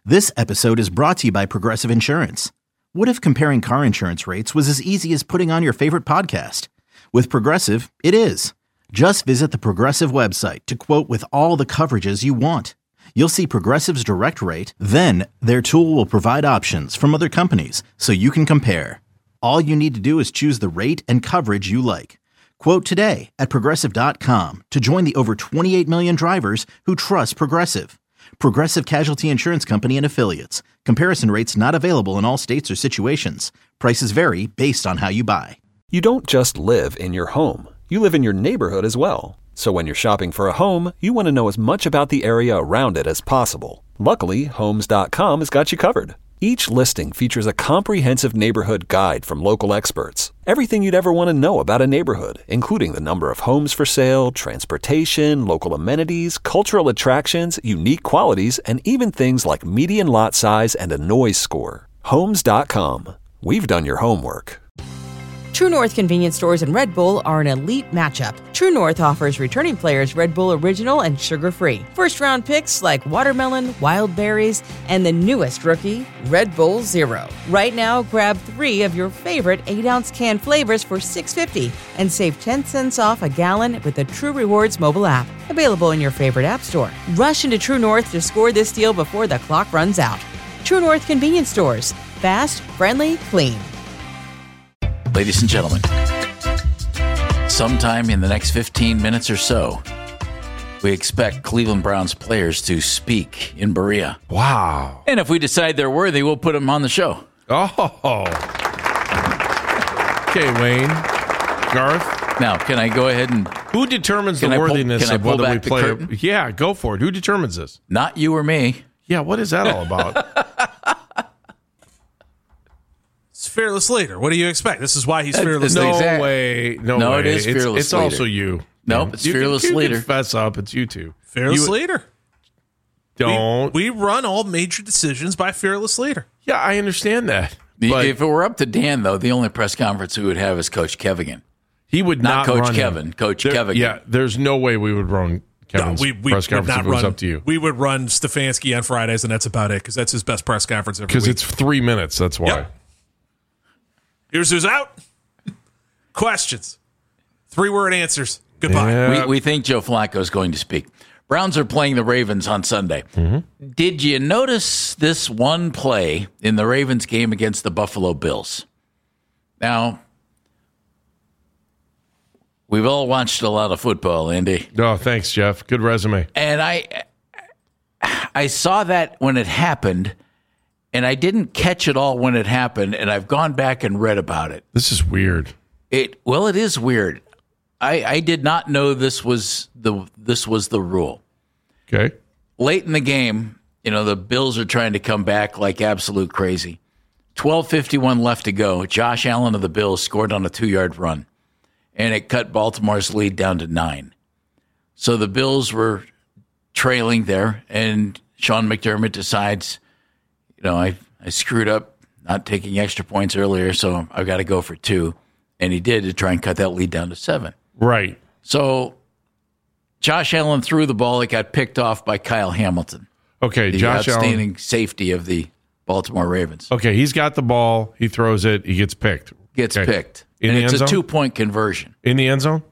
This episode is brought to you by Progressive Insurance. What if comparing car insurance rates was as easy as putting on your favorite podcast? With Progressive, it is. Just visit the Progressive website to quote with all the coverages you want. You'll see Progressive's direct rate, then their tool will provide options from other companies so you can compare. All you need to do is choose the rate and coverage you like. Quote today at Progressive.com to join the over 28 million drivers who trust Progressive. Progressive Casualty Insurance Company and Affiliates. Comparison rates not available in all states or situations. Prices vary based on how you buy. You don't just live in your home. You live in your neighborhood as well. So when you're shopping for a home, you want to know as much about the area around it as possible. Luckily, Homes.com has got you covered. Each listing features a comprehensive neighborhood guide from local experts. Everything you'd ever want to know about a neighborhood, including the number of homes for sale, transportation, local amenities, cultural attractions, unique qualities, and even things like median lot size and a noise score. Homes.com. We've done your homework. True North convenience stores and Red Bull are an elite matchup. True North offers returning players Red Bull Original and sugar-free. First-round picks like watermelon, wild berries, and the newest rookie, Red Bull Zero. Right now, grab 3 of your favorite 8-ounce can flavors for $6.50 and save 10 cents off a gallon with the True Rewards mobile app. Available in your favorite app store. Rush into True North to score this deal before the clock runs out. True North convenience stores. Fast, friendly, clean. Ladies and gentlemen, sometime in the next 15 minutes or so, we expect Cleveland Browns players to speak in Berea. Wow. And if we decide they're worthy, we'll put them on the show. Oh. Okay, Wayne. Garth. Now, can I go ahead and... Who determines the worthiness of whether we play? Yeah, go for it. Who determines this? Not you or me. Yeah, what is that all about? It's Fearless Leader. What do you expect? This is why he's Fearless No Leader. way. No way. It is Fearless Leader. It's also you. Nope, it's Fearless Leader. Confess up. It's you two. Fearless Leader. Don't. We run all major decisions by Fearless Leader. Yeah, I understand that. But If it were up to Dan, though, the only press conference we would have is Coach Kevigan. he would Not Coach run Kevin. him. Coach Kevigan. Yeah, there's no way we would run Kevin's press conference if it was up to you. We would run Stefanski on Fridays, and that's about it, because that's his best press conference every week. Because it's 3 minutes, that's why. Yep. Here's who's out. Questions. 3-word answers. Goodbye. Yeah. We think Joe Flacco is going to speak. Browns are playing the Ravens on Sunday. Mm-hmm. Did you notice this one play in the Ravens game against the Buffalo Bills? Now, we've all watched a lot of football, Andy. Oh, thanks, Jeff. Good resume. And I saw that when it happened, and I didn't catch it all when it happened, and I've gone back and read about it. This is weird. It is weird. I did not know this was the rule. Okay. Late in the game, the Bills are trying to come back like absolute crazy. 12:51 left to go. Josh Allen of the Bills scored on a 2-yard run, and it cut Baltimore's lead down to 9. So the Bills were trailing there, and Sean McDermott decides, I screwed up not taking extra points earlier, so I've got to go for 2. And he did to try and cut that lead down to 7. Right. So Josh Allen threw the ball. It got picked off by Kyle Hamilton. Okay, the Josh outstanding Allen. safety of the Baltimore Ravens. Okay, he's got the ball. He throws it. He gets picked. Picked. In and the it's end a zone? 2-point conversion. In the end zone?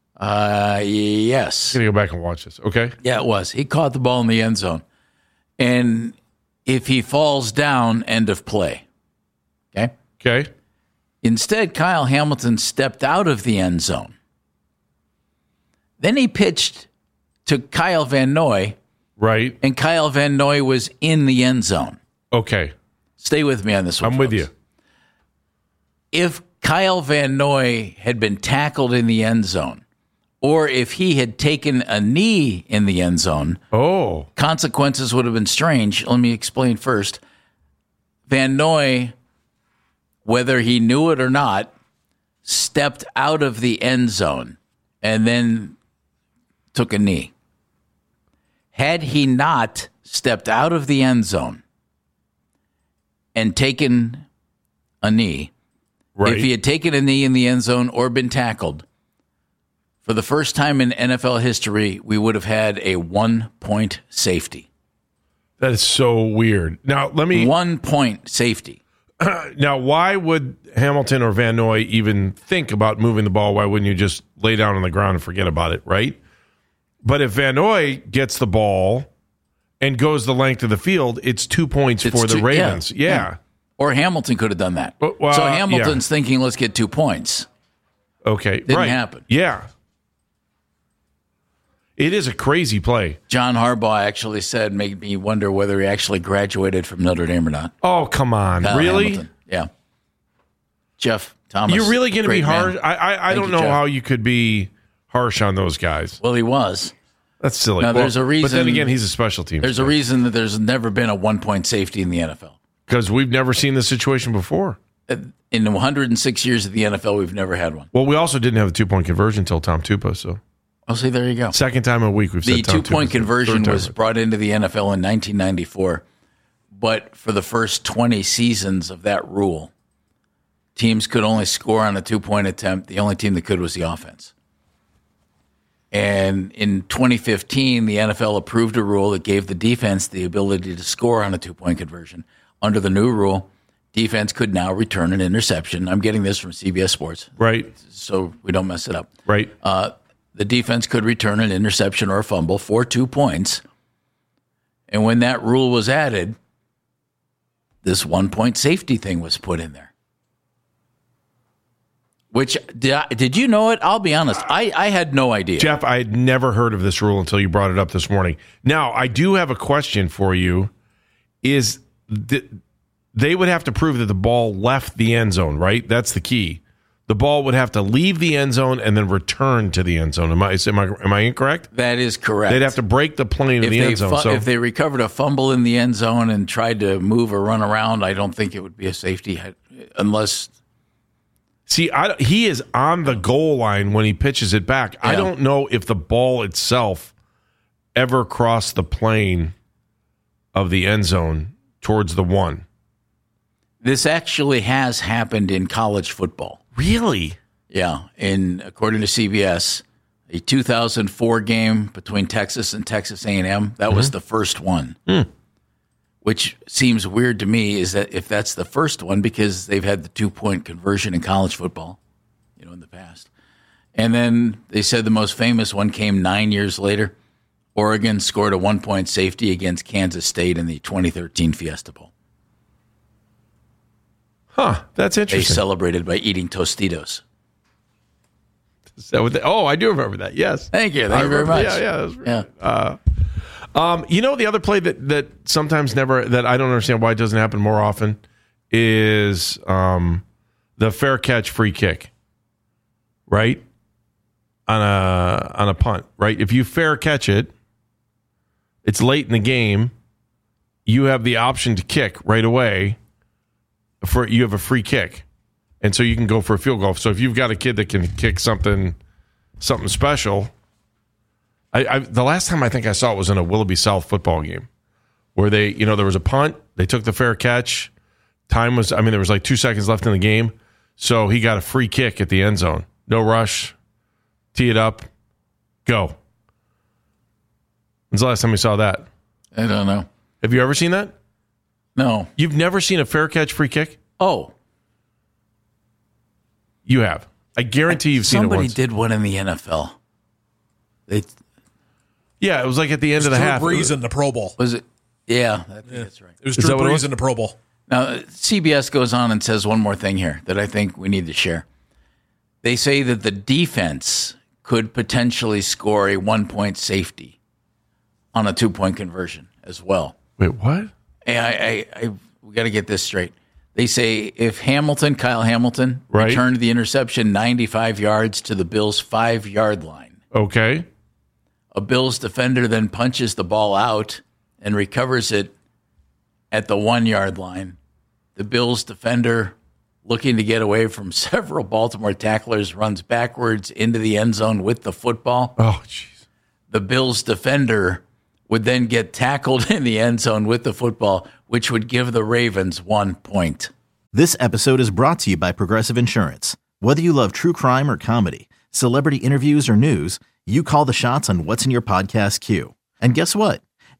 Yes. I'm going to go back and watch this. Okay. Yeah, it was. He caught the ball in the end zone. And if he falls down, end of play. Okay? Okay. Instead, Kyle Hamilton stepped out of the end zone. Then he pitched to Kyle Van Noy. Right. And Kyle Van Noy was in the end zone. Okay. Stay with me on this one. I'm with you. If Kyle Van Noy had been tackled in the end zone, or if he had taken a knee in the end zone, consequences would have been strange. Let me explain first. Van Noy, whether he knew it or not, stepped out of the end zone and then took a knee. Had he not stepped out of the end zone and taken a knee, if he had taken a knee in the end zone or been tackled, for the first time in NFL history, we would have had a 1-point safety. That is so weird. Now, let me... 1 point safety. Now, why would Hamilton or Van Noy even think about moving the ball? Why wouldn't you just lay down on the ground and forget about it, right? But if Van Noy gets the ball and goes the length of the field, it's 2 points for the Ravens. Yeah. Or Hamilton could have done that. So Hamilton's thinking, let's get 2 points. Okay. Didn't happen. Yeah. It is a crazy play. John Harbaugh actually said, made me wonder whether he actually graduated from Notre Dame or not. Oh, come on. Kyle really? Hamilton. Yeah. Jeff Thomas. You're really going to be harsh? Man. I don't know how you could be harsh on those guys. Well, he was. That's silly. Now, there's a reason. But then again, he's a special team. There's a reason that there's never been a 1 point safety in the NFL. Because we've never seen this situation before. In 106 years of the NFL, we've never had one. Well, we also didn't have the 2 point conversion until Tom Tupa, so. Oh, see, there you go. Second time a week we've said the 2 point conversion was brought into the NFL in 1994, but for the first 20 seasons of that rule, teams could only score on a 2 point attempt. The only team that could was the offense. And in 2015, the NFL approved a rule that gave the defense the ability to score on a 2 point conversion. Under the new rule, defense could now return an interception. I'm getting this from CBS Sports. Right. So we don't mess it up. Right. The defense could return an interception or a fumble for 2 points. And when that rule was added, this 1 point safety thing was put in there. Which, did you know it? I'll be honest. I had no idea. Jeff, I had never heard of this rule until you brought it up this morning. Now, I do have a question for you. They would have to prove that the ball left the end zone, right? That's the key. The ball would have to leave the end zone and then return to the end zone. Am I incorrect? That is correct. They'd have to break the plane of the end zone. If they recovered a fumble in the end zone and tried to move or run around, I don't think it would be a safety unless... See, he is on the goal line when he pitches it back. Yeah. I don't know if the ball itself ever crossed the plane of the end zone towards the one. This actually has happened in college football. Really? Yeah. According to CBS, a 2004 game between Texas and Texas A&M, that was the first one. Which seems weird to me is that if that's the first one, because they've had the 2 point conversion in college football, in the past. And then they said the most famous one came 9 years later. Oregon scored a 1 point safety against Kansas State in the 2013 Fiesta Bowl. Huh, that's interesting. They celebrated by eating Tostitos. Is that what I do remember that. Yes. Thank you. Thank you very much. Yeah. The other play that sometimes that I don't understand why it doesn't happen more often is the fair catch free kick, right? On a punt, right? If you fair catch it, it's late in the game. You have the option to kick right away. You have a free kick, and so you can go for a field goal. So if you've got a kid that can kick something special. The last time I think I saw it was in a Willoughby South football game where there was a punt. They took the fair catch. There was like 2 seconds left in the game. So he got a free kick at the end zone. No rush. Tee it up. Go. When's the last time you saw that? I don't know. Have you ever seen that? No. You've never seen a fair catch free kick? Oh. You have. I guarantee you've seen it once. Somebody did one in the NFL. Yeah, it was like at the end of the half. Drew Brees in the Pro Bowl. Was it? Yeah, that's right. It was Drew Brees in the Pro Bowl. Now, CBS goes on and says one more thing here that I think we need to share. They say that the defense could potentially score a 1 point safety on a 2 point conversion as well. Wait, what? We got to get this straight. They say if Kyle Hamilton, returned the interception 95 yards to the Bills' 5-yard line. Okay. A Bills defender then punches the ball out and recovers it at the 1-yard line. The Bills defender, looking to get away from several Baltimore tacklers, runs backwards into the end zone with the football. Oh, jeez. The Bills defender would then get tackled in the end zone with the football, which would give the Ravens 1 point. This episode is brought to you by Progressive Insurance. Whether you love true crime or comedy, celebrity interviews or news, you call the shots on what's in your podcast queue. And guess what?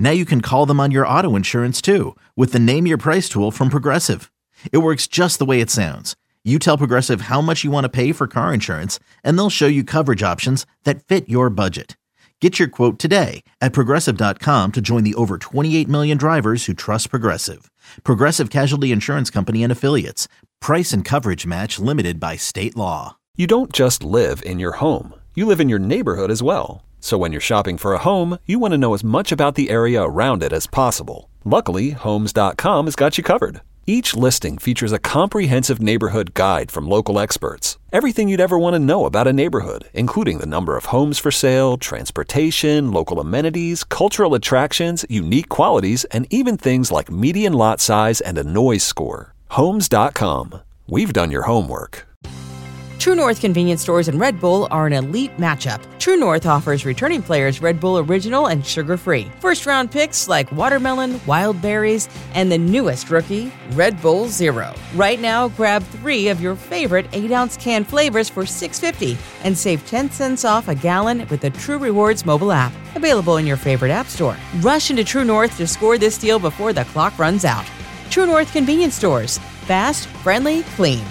Now you can call them on your auto insurance too with the Name Your Price tool from Progressive. It works just the way it sounds. You tell Progressive how much you want to pay for car insurance, and they'll show you coverage options that fit your budget. Get your quote today at Progressive.com to join the over 28 million drivers who trust Progressive. Progressive Casualty Insurance Company and Affiliates. Price and coverage match limited by state law. You don't just live in your home. You live in your neighborhood as well. So when you're shopping for a home, you want to know as much about the area around it as possible. Luckily, Homes.com has got you covered. Each listing features a comprehensive neighborhood guide from local experts. Everything you'd ever want to know about a neighborhood, including the number of homes for sale, transportation, local amenities, cultural attractions, unique qualities, and even things like median lot size and a noise score. Homes.com. We've done your homework. True North convenience stores and Red Bull are an elite matchup. True North offers returning players Red Bull Original and sugar-free. First-round picks like watermelon, wild berries, and the newest rookie, Red Bull Zero. Right now, grab 3 of your favorite 8-ounce can flavors for $6.50 and save 10 cents off a gallon with the True Rewards mobile app. Available in your favorite app store. Rush into True North to score this deal before the clock runs out. True North convenience stores. Fast, friendly, clean.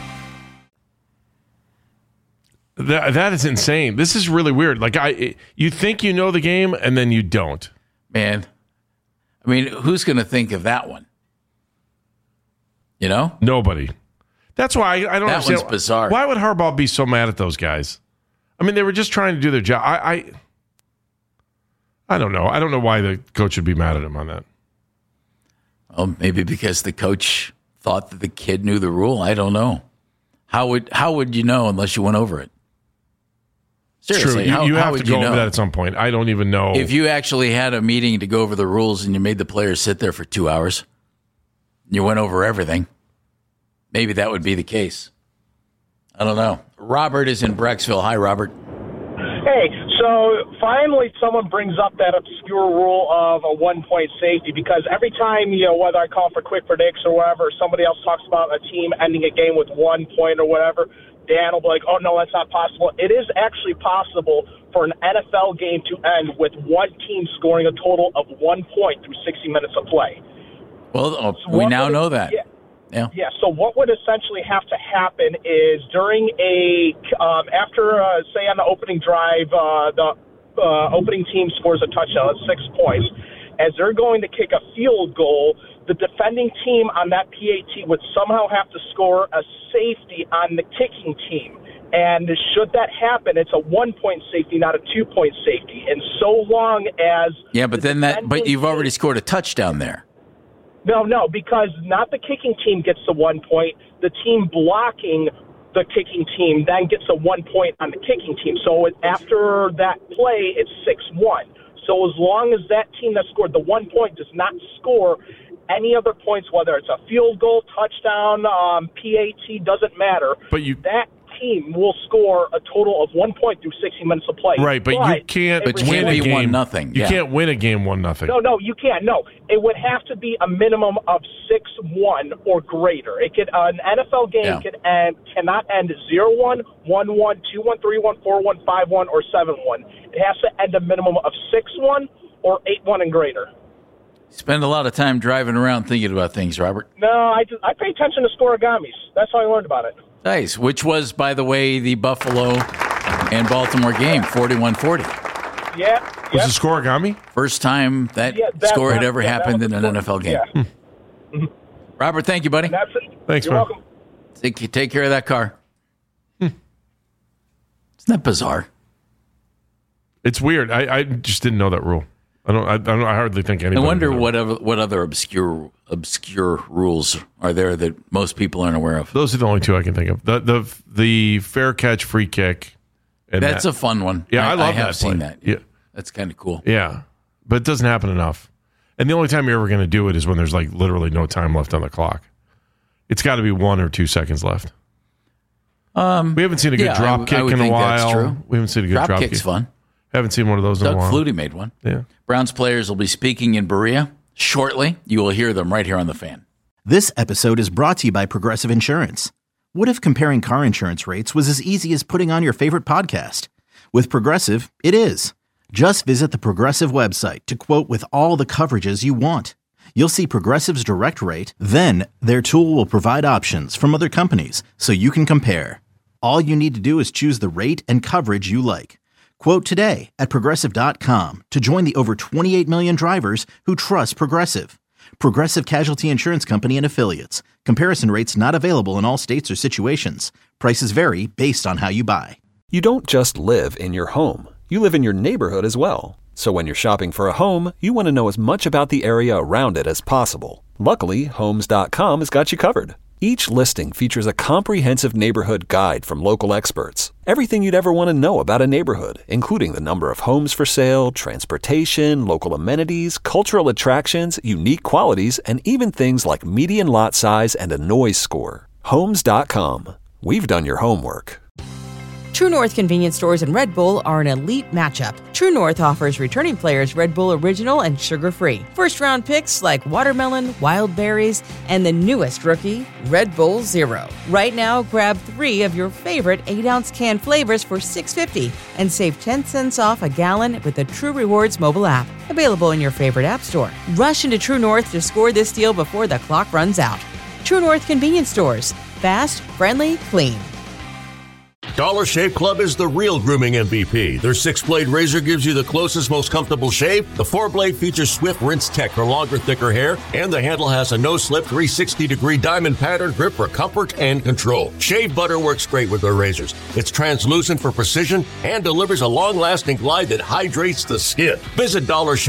That is insane. This is really weird. Like you think you know the game and then you don't. Man, I mean, who's going to think of that one? You know, nobody. That's why I don't understand. That one's bizarre. Why would Harbaugh be so mad at those guys? I mean, they were just trying to do their job. I don't know. I don't know why the coach would be mad at him on that. Well, maybe because the coach thought that the kid knew the rule. I don't know. How would you know unless you went over it? Seriously, true. You how have would to go you know? over that at some point. I don't even know. If you actually had a meeting to go over the rules and you made the players sit there for 2 hours, you went over everything, maybe that would be the case. I don't know. Robert is in Brecksville. Hi, Robert. Hey, so finally someone brings up that obscure rule of a 1-point safety, because every time, whether I call for quick predicts or whatever, somebody else talks about a team ending a game with 1 point or whatever, Dan will be like, oh, no, that's not possible. It is actually possible for an NFL game to end with one team scoring a total of 1 point through 60 minutes of play. Well, we now know that. Yeah, so what would essentially have to happen is during after, say, on the opening drive, the opening team scores a touchdown, that's 6 points. As they're going to kick a field goal, the defending team on that PAT would somehow have to score a safety on the kicking team. And should that happen, it's a 1-point safety, not a 2-point safety. And so long as... Yeah, but you've already scored a touchdown there. No, because not the kicking team gets the 1 point. The team blocking the kicking team then gets a 1 point on the kicking team. So after that play, it's 6-1. So as long as that team that scored the 1 point does not score any other points, whether it's a field goal, touchdown, PAT, doesn't matter. But that team will score a total of 1 point through 60 minutes of play. Right, but you can't win a game 1-0. You can't win a game 1-0. No, you can't. No, it would have to be a minimum of 6-1 or greater. It could an NFL game cannot end 0-1, 1-1, 2-1, 3-1, 4-1, 5-1, or 7-1. It has to end a minimum of 6-1 or 8-1 and greater. Spend a lot of time driving around thinking about things, Robert. No, I pay attention to scorigamis. That's how I learned about it. Nice. Which was, by the way, the Buffalo and Baltimore game, 41-40. Yeah. Was it scorigami? First time that score had ever happened in an NFL game. Yeah. Mm-hmm. Robert, thank you, buddy. That's it. Thanks, You're man. welcome. Take care of that car. Isn't that bizarre? It's weird. I just didn't know that rule. I hardly think anybody. I wonder what other obscure rules are there that most people aren't aware of. Those are the only two I can think of. The fair catch, free kick. And that's a fun one. Yeah, I love I have that seen play. that. Yeah, that's kind of cool. Yeah, but it doesn't happen enough. And the only time you're ever going to do it is when there's like literally no time left on the clock. It's got to be 1 or 2 seconds left. We haven't seen a good drop kick in a while. That's true. We haven't seen a good drop kick. Kick's fun. Haven't seen one of those in a while. Doug Flutie made one. Yeah. Browns players will be speaking in Berea shortly. You will hear them right here on The Fan. This episode is brought to you by Progressive Insurance. What if comparing car insurance rates was as easy as putting on your favorite podcast? With Progressive, it is. Just visit the Progressive website to quote with all the coverages you want. You'll see Progressive's direct rate, then their tool will provide options from other companies so you can compare. All you need to do is choose the rate and coverage you like. Quote today at Progressive.com to join the over 28 million drivers who trust Progressive. Progressive Casualty Insurance Company and Affiliates. Comparison rates not available in all states or situations. Prices vary based on how you buy. You don't just live in your home. You live in your neighborhood as well. So when you're shopping for a home, you want to know as much about the area around it as possible. Luckily, Homes.com has got you covered. Each listing features a comprehensive neighborhood guide from local experts. Everything you'd ever want to know about a neighborhood, including the number of homes for sale, transportation, local amenities, cultural attractions, unique qualities, and even things like median lot size and a noise score. Homes.com. We've done your homework. True North convenience stores and Red Bull are an elite matchup. True North offers returning players Red Bull Original and sugar-free. First-round picks like watermelon, wild berries, and the newest rookie, Red Bull Zero. Right now, grab 3 of your favorite 8-ounce can flavors for $6.50 and save 10 cents off a gallon with the True Rewards mobile app. Available in your favorite app store. Rush into True North to score this deal before the clock runs out. True North convenience stores. Fast, friendly, clean. Dollar Shave Club is the real grooming MVP. Their 6-blade razor gives you the closest, most comfortable shave. The 4-blade features swift rinse tech for longer, thicker hair, and the handle has a no-slip 360-degree diamond pattern grip for comfort and control. Shave butter works great with their razors. It's translucent for precision and delivers a long-lasting glide that hydrates the skin. Visit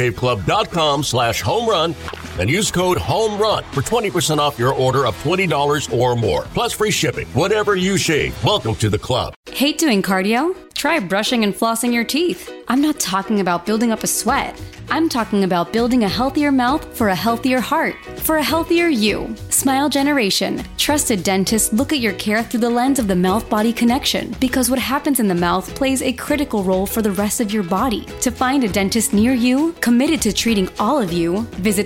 DollarShaveClub.com/homerun and use code HOMERUN for 20% off your order of $20 or more. Plus free shipping. Whatever you shave, welcome to the club. Hate doing cardio? Try brushing and flossing your teeth. I'm not talking about building up a sweat. I'm talking about building a healthier mouth for a healthier heart, for a healthier you. Smile Generation. Trusted dentists look at your care through the lens of the mouth-body connection, because what happens in the mouth plays a critical role for the rest of your body. To find a dentist near you, committed to treating all of you, visit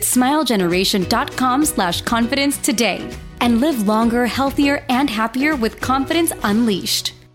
smilegeneration.com/confidence today and live longer, healthier, and happier with confidence unleashed.